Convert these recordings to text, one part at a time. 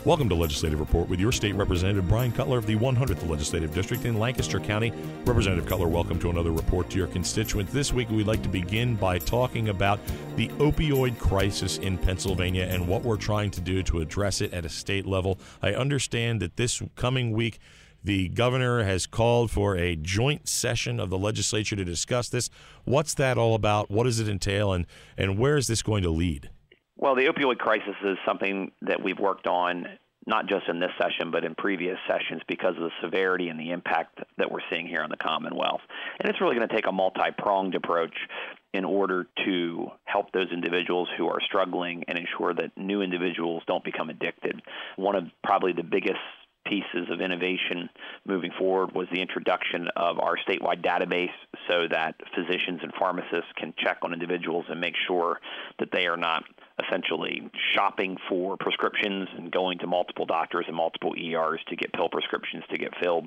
Welcome to Legislative Report with your state representative, Brian Cutler of the 100th Legislative District in Lancaster County. Representative Cutler, welcome to another report to your constituents. This week, we'd like to begin by talking about the opioid crisis in Pennsylvania and what we're trying to do to address it at a state level. I understand that this coming week, the governor has called for a joint session of the legislature to discuss this. What's that all about? What does it entail? And where is this going to lead? Well, the opioid crisis is something that we've worked on not just in this session, but in previous sessions because of the severity and the impact that we're seeing here in the Commonwealth. And it's really going to take a multi-pronged approach in order to help those individuals who are struggling and ensure that new individuals don't become addicted. One of probably the biggest pieces of innovation moving forward was the introduction of our statewide database so that physicians and pharmacists can check on individuals and make sure that they are not essentially shopping for prescriptions and going to multiple doctors and multiple ERs to get pill prescriptions to get filled.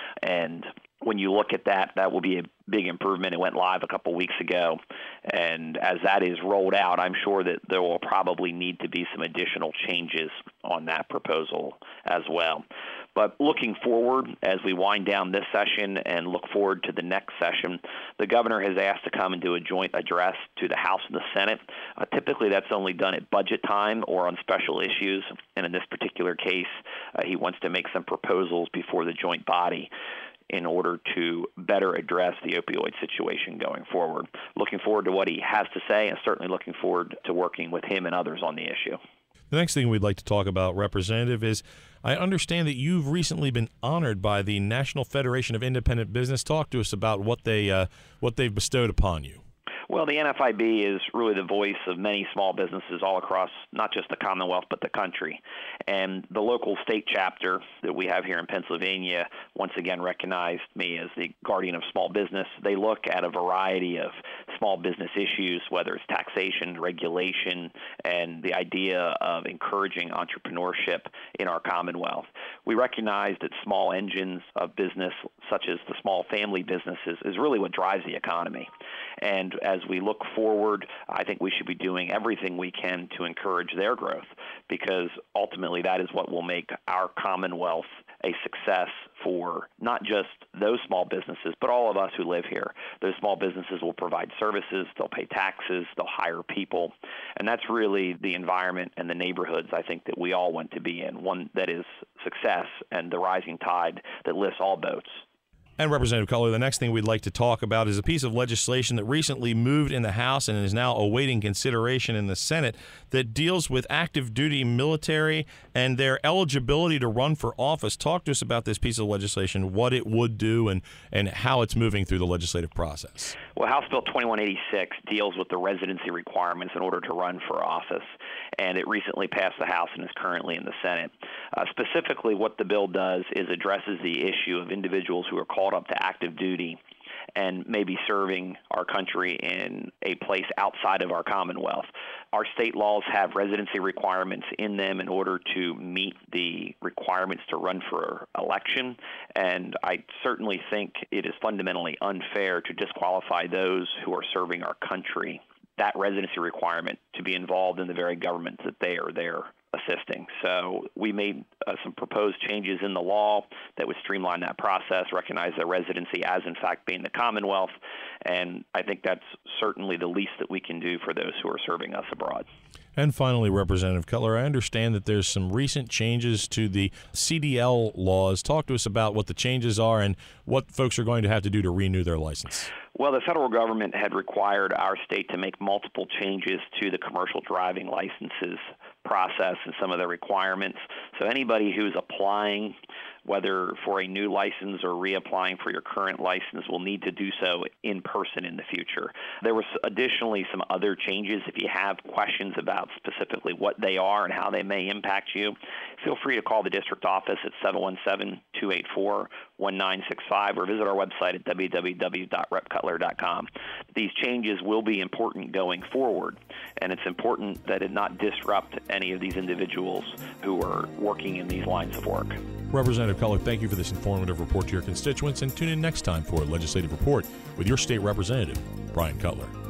And when you look at that, that will be a big improvement. It went live a couple weeks ago. And as that is rolled out, I'm sure that there will probably need to be some additional changes on that proposal as well. But looking forward, as we wind down this session and look forward to the next session, the governor has asked to come and do a joint address to the House and the Senate. Typically, that's only done at budget time or on special issues. And in this particular case, he wants to make some proposals before the joint body in order to better address the opioid situation going forward. Looking forward to what he has to say, and certainly looking forward to working with him and others on the issue. The next thing we'd like to talk about, Representative, is I understand that you've recently been honored by the National Federation of Independent Business. Talk to us about what they've bestowed upon you. Well, the NFIB is really the voice of many small businesses all across not just the Commonwealth but the country. And the local state chapter that we have here in Pennsylvania once again recognized me as the guardian of small business. They look at a variety of small business issues, whether it's taxation, regulation, and the idea of encouraging entrepreneurship in our Commonwealth. We recognize that small engines of business, such as the small family businesses, is really what drives the economy. And as we look forward, I think we should be doing everything we can to encourage their growth, because ultimately that is what will make our Commonwealth a success for not just those small businesses, but all of us who live here. Those small businesses will provide services, they'll pay taxes, they'll hire people, and that's really the environment and the neighborhoods I think that we all want to be in, one that is success and the rising tide that lifts all boats. And Representative Cutler, the next thing we'd like to talk about is a piece of legislation that recently moved in the House and is now awaiting consideration in the Senate that deals with active duty military and their eligibility to run for office. Talk to us about this piece of legislation, what it would do, and how it's moving through the legislative process. Well, House Bill 2186 deals with the residency requirements in order to run for office, and it recently passed the House and is currently in the Senate. Specifically, what the bill does is addresses the issue of individuals who are called up to active duty and maybe serving our country in a place outside of our Commonwealth. Our state laws have residency requirements in them in order to meet the requirements to run for election, and I certainly think it is fundamentally unfair to disqualify those who are serving our country, that residency requirement, to be involved in the very government that they are there assisting. So we made some proposed changes in the law that would streamline that process, recognize that residency as, in fact, being the Commonwealth, and I think that's certainly the least that we can do for those who are serving us abroad. And finally, Representative Cutler, I understand that there's some recent changes to the CDL laws. Talk to us about what the changes are and what folks are going to have to do to renew their license. Well, the federal government had required our state to make multiple changes to the commercial driving licenses process and some of the requirements. So anybody who's applying, whether for a new license or reapplying for your current license, will need to do so in person in the future. There was additionally some other changes. If you have questions about specifically what they are and how they may impact you, feel free to call the district office at 717-284-1965 or visit our website at www.repcutler.com. These changes will be important going forward, and it's important that it not disrupt any of these individuals who are working in these lines of work. Representative Cutler, thank you for this informative report to your constituents, and tune in next time for a Legislative Report with your state representative, Brian Cutler.